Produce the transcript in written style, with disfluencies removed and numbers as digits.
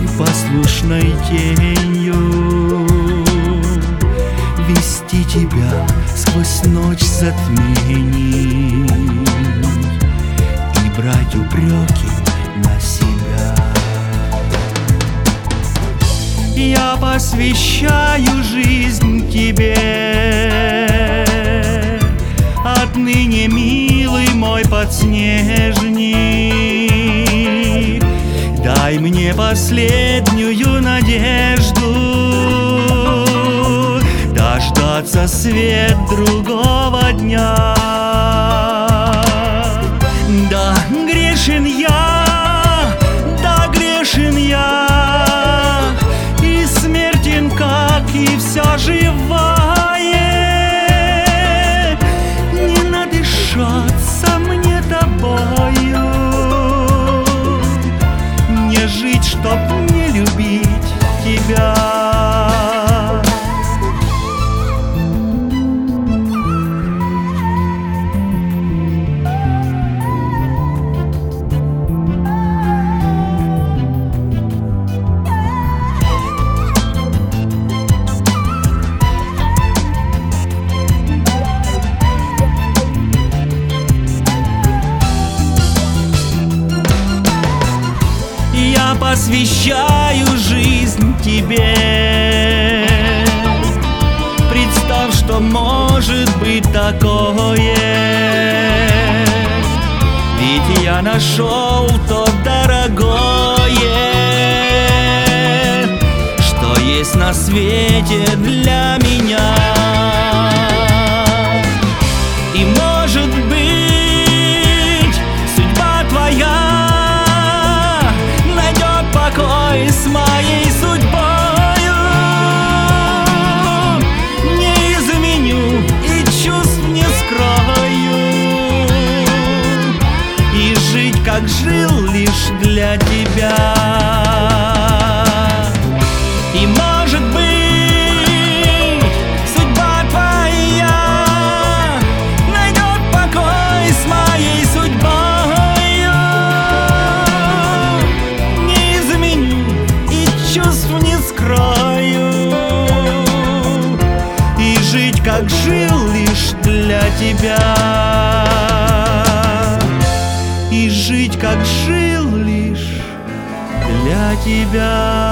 послушной тенью, вести тебя сквозь ночь затмений и брать упреки на себя. Я посвящаю жизнь тебе, отныне, милый мой подснежник, дай мне последнюю надежду дождаться свет другого дня. Да, грешен я, да, грешен я, и смертен, как и все живое. Не надышаться мне тобою, не жить, чтоб не любить тебя. Я посвящаю жизнь тебе. Представь, что может быть такое, ведь я нашел то дорогое, что есть на свете для меня. И может быть, судьба твоя с моей судьбою. Не изменю и чувств не скрою, и жить, как жил, лишь для тебя. И может быть, судьба твоя найдет покой с моей судьбой. Чувств не скрою, и жить, как жил, лишь для тебя. И жить, как жил, лишь для тебя.